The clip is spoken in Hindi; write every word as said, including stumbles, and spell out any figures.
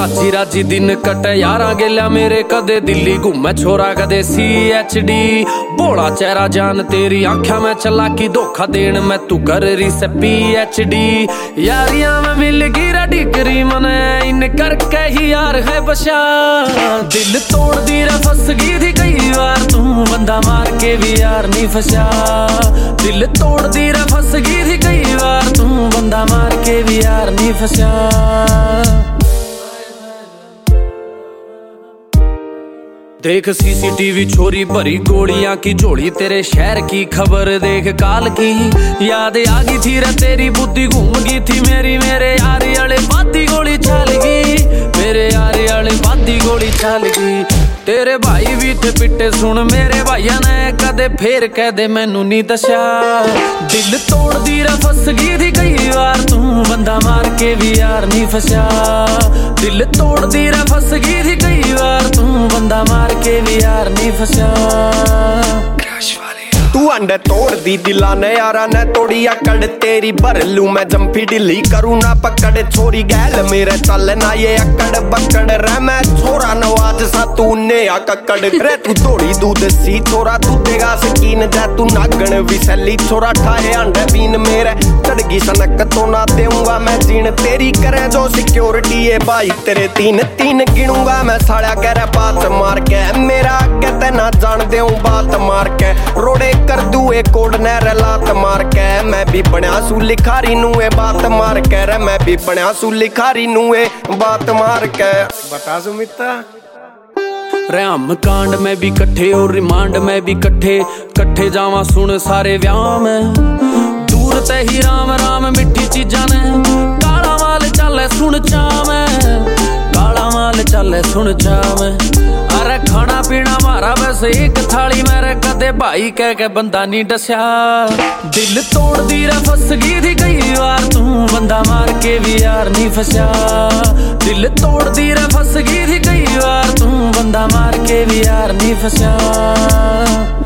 राजी राजी दिन कटे यारा गेल्या मेरे, कदे दिल्ली घूमे छोरा कदे सी एच डी। बोला चेहरा जान तेरी आंखा में चला की, धोखा देन में तू कर रही से पी एच डी। यारियां में मिल गिरा डिग्री मने, इन करके ही यार है बशा। दिल तोड़ दी रे फंस गई थी कई बार, तू बंदा मार के भी यार नहीं फंसा। दिल तोड़ दी रे फंस गई थी कई बार, तू बंदा मार के भी यार नहीं फंसा। देख सीसीटीवी छोरी भरी गोलियां की झोली, तेरे शहर की खबर देख काल की। याद आ गई थी रे तेरी बुद्धि घूम गई थी मेरी, मेरे यार आले बाती गोली चल गई, मेरे यार आले बाती गोली चल गई। तेरे भाई भी थे पिट्टे सुन मेरे भाइया ने, कदे फेर कह दे मैनू नहीं दशा। दिल तोड़ दी रे फंस गई थी कई बार, तू बंदा मार के भी यार नहीं फंसा। दिल तोड़ दी रे फंस गई थी कई बार, तू बंदा मार के भी यार नहीं फंसा। तू अंडे तोड़ दी दिला ने यारा ने तोड़ी अकड़, तेरी भर लू मैं जंफी ढिली करूँ ना पकड़। छोरी गैल मेरे चल ना ये अकड़ बकड़ रे, मैं छोरा नवाज सा तू ने अकड़ रे। तू थोड़ी दूध सी छोरा तू देगा सकीन, जै तू नागण विसली छोरा ठाए अंडे बीन मेरे। चढ़गी सनक तो ना देऊंगा मैं जीन, तेरी करे जो सिक्योरिटी है भाई तेरे तीन तीन गिनूंगा मैं। साड़ा कह रहा बात मार के मेरा कहते ना जान देऊं बात मार के, रोड़े कर दू एक कोड ने लात मार के। मैं भी बनया सू लिखारी नू ए बात मार के रे, मैं भी बनया सू लिखारी नू ए बात मार के। बता सुमिता रे हम कांड में भी कट्ठे और रिमांड में भी कट्ठे, कट्ठे जावा सुन सारे व्याह में। दूर ते ही राम राम मिठी चीजा ने, काला माल चले सुन चा में, काला माल चले सुन चा में। अरे खाना पीना मारा बस एक थाली मेरे, कदे भाई कह के बंदा नहीं डस्या। दिल तोड़ दी रे फंस गई थी कई बार, तू बंदा मार के भी यार नहीं फंसा। दिल तोड़ दी रे फंस गई थी कई बार, तू बंदा मार के भी यार नहीं फंसा।